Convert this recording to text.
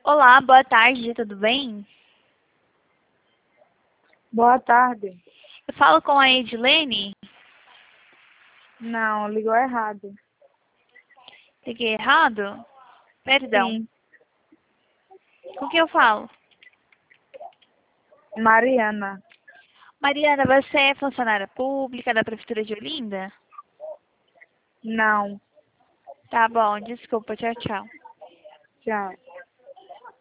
Olá, boa tarde, tudo bem? Boa tarde. Eu falo com a Edilene. Não, ligou errado. Liguei errado? Perdão. Sim, Com quem eu falo? Mariana. Mariana, você é funcionária pública da Prefeitura de Olinda? Não, Tá bom, desculpa, tchau, tchau. tchau.